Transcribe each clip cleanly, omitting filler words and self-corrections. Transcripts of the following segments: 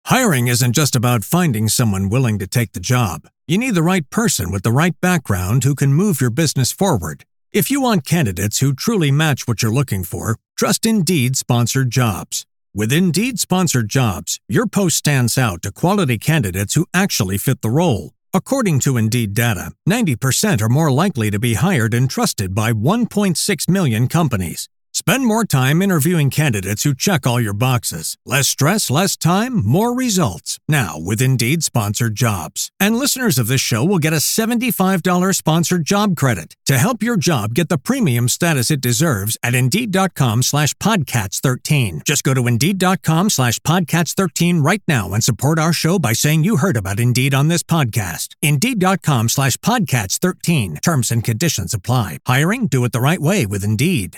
Hiring isn't just about finding someone willing to take the job. You need the right person with the right background who can move your business forward. If you want candidates who truly match what you're looking for, trust Indeed Sponsored Jobs. With Indeed Sponsored Jobs, your post stands out to quality candidates who actually fit the role. According to Indeed data, 90% are more likely to be hired and trusted by 1.6 million companies. Spend more time interviewing candidates who check all your boxes. Less stress, less time, more results. Now with Indeed Sponsored Jobs. And listeners of this show will get a $75 sponsored job credit to help your job get the premium status it deserves at Indeed.com/Podcats13. Just go to Indeed.com/Podcats13 right now and support our show by saying you heard about Indeed on this podcast. Indeed.com/Podcats13. Terms and conditions apply. Hiring? Do it the right way with Indeed.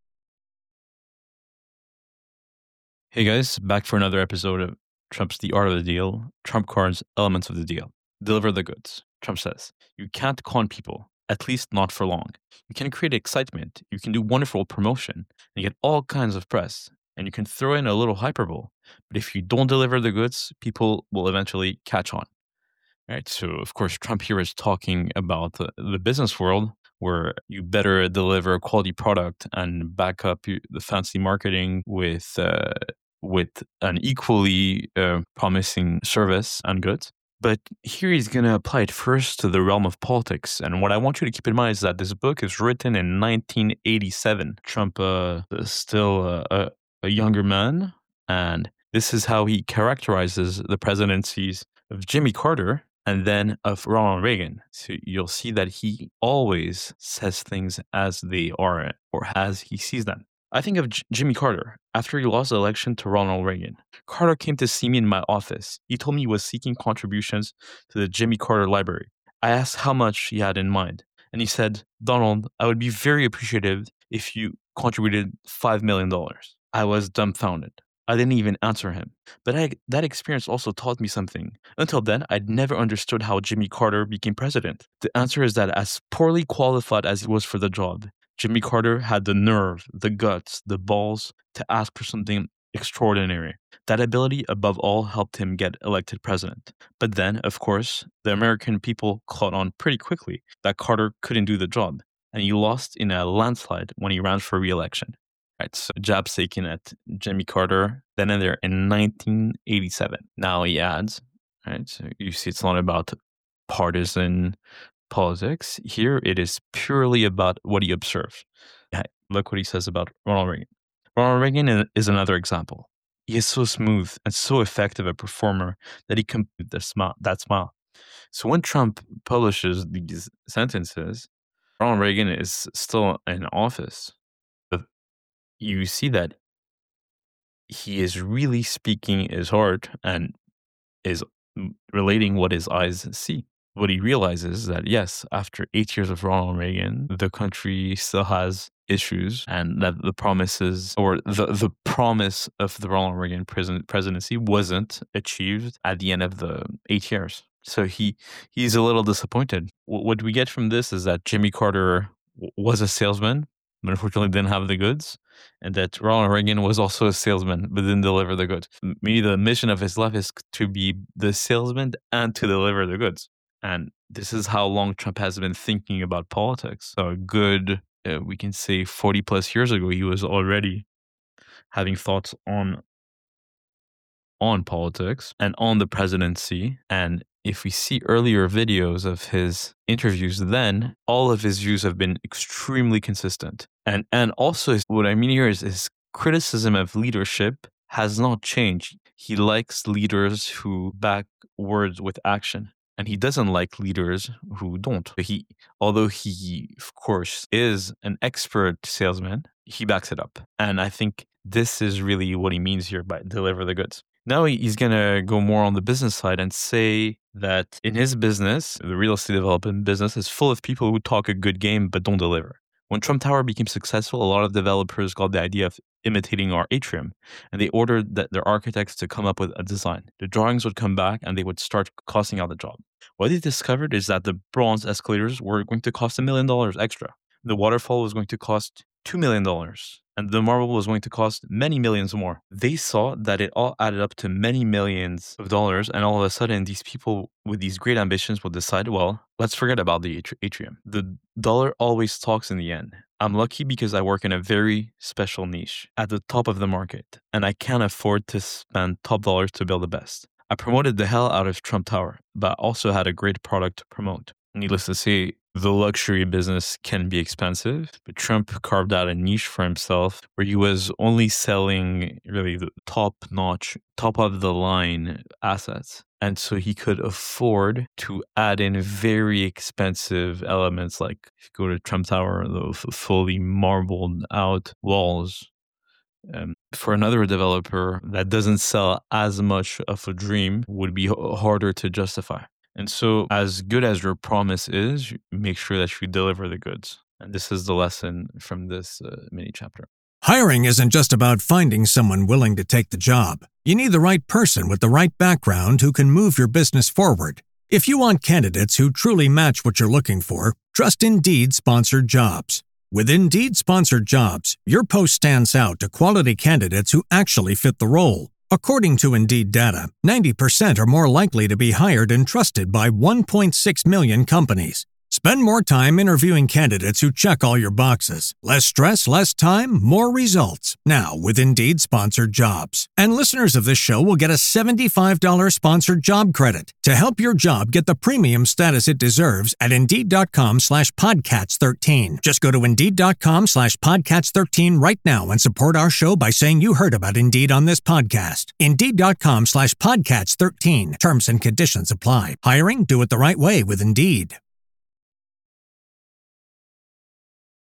Hey guys, back for another episode of Trump's The Art of the Deal, Trump Cards, Elements of the Deal. Deliver the goods. Trump says, you can't con people, at least not for long. You can create excitement, you can do wonderful promotion, and get all kinds of press, and you can throw in a little hyperbole. But if you don't deliver the goods, people will eventually catch on. Right? So, of course, Trump here is talking about the business world, where you better deliver a quality product and back up the fancy marketing with an equally promising service and goods. But here he's going to apply it first to the realm of politics. And what I want you to keep in mind is that this book is written in 1987. Trump is still a younger man. And this is how he characterizes the presidencies of Jimmy Carter and then of Ronald Reagan. So you'll see that he always says things as they are or as he sees them. I think of Jimmy Carter. After he lost the election to Ronald Reagan, Carter came to see me in my office. He told me he was seeking contributions to the Jimmy Carter Library. I asked how much he had in mind, and he said, Donald, I would be very appreciative if you contributed $5 million. I was dumbfounded. I didn't even answer him. But that experience also taught me something. Until then, I'd never understood how Jimmy Carter became president. The answer is that as poorly qualified as he was for the job, Jimmy Carter had the nerve, the guts, the balls to ask for something extraordinary. That ability, above all, helped him get elected president. But then, of course, the American people caught on pretty quickly that Carter couldn't do the job, and he lost in a landslide when he ran for re-election. Right, so jabs taken at Jimmy Carter then and there in 1987. Now he adds, right, so you see it's not about partisan politics. Here it is purely about what he observed. Look what he says about Ronald Reagan. Ronald Reagan is another example. He is so smooth and so effective a performer that he completed that smile. So when Trump publishes these sentences, Ronald Reagan is still in office. But you see that he is really speaking his heart and is relating what his eyes see. What he realizes is that, yes, after 8 years of Ronald Reagan, the country still has issues, and that the promises or the promise of the Ronald Reagan presidency wasn't achieved at the end of the 8 years. So he's a little disappointed. What we get from this is that Jimmy Carter was a salesman, but unfortunately didn't have the goods, and that Ronald Reagan was also a salesman, but didn't deliver the goods. Maybe the mission of his life is to be the salesman and to deliver the goods. And this is how long Trump has been thinking about politics. So a good, we can say 40 plus years ago, he was already having thoughts on politics and on the presidency. And if we see earlier videos of his interviews, then all of his views have been extremely consistent. And also what I mean here is his criticism of leadership has not changed. He likes leaders who back words with action. And he doesn't like leaders who don't. Although he, of course, is an expert salesman, he backs it up. And I think this is really what he means here by deliver the goods. Now he's going to go more on the business side and say that in his business, the real estate development business is full of people who talk a good game but don't deliver. When Trump Tower became successful, a lot of developers got the idea of imitating our atrium, and they ordered their architects to come up with a design. The drawings would come back, and they would start costing out the job. What they discovered is that the bronze escalators were going to cost $1 million extra. The waterfall was going to cost $2 million. And the marble was going to cost many millions more. They saw that it all added up to many millions of dollars. And all of a sudden, these people with these great ambitions will decide, well, let's forget about the atrium. The dollar always talks in the end. I'm lucky because I work in a very special niche at the top of the market, and I can't afford to spend top dollars to build the best. I promoted the hell out of Trump Tower, but also had a great product to promote. Needless to say, the luxury business can be expensive, but Trump carved out a niche for himself where he was only selling really the top-notch, top-of-the-line assets. And so he could afford to add in very expensive elements like if you go to Trump Tower, the fully marbled out walls. For another developer that doesn't sell as much of a dream would be harder to justify. And so as good as your promise is, make sure that you deliver the goods. And this is the lesson from this mini chapter. Hiring isn't just about finding someone willing to take the job. You need the right person with the right background who can move your business forward. If you want candidates who truly match what you're looking for, trust Indeed Sponsored Jobs. With Indeed Sponsored Jobs, your post stands out to quality candidates who actually fit the role. According to Indeed data, 90% are more likely to be hired and trusted by 1.6 million companies. Spend more time interviewing candidates who check all your boxes. Less stress, less time, more results. Now with Indeed Sponsored Jobs. And listeners of this show will get a $75 sponsored job credit to help your job get the premium status it deserves at Indeed.com/Podcats13. Just go to Indeed.com/Podcats13 right now and support our show by saying you heard about Indeed on this podcast. Indeed.com/Podcats13. Terms and conditions apply. Hiring? Do it the right way with Indeed.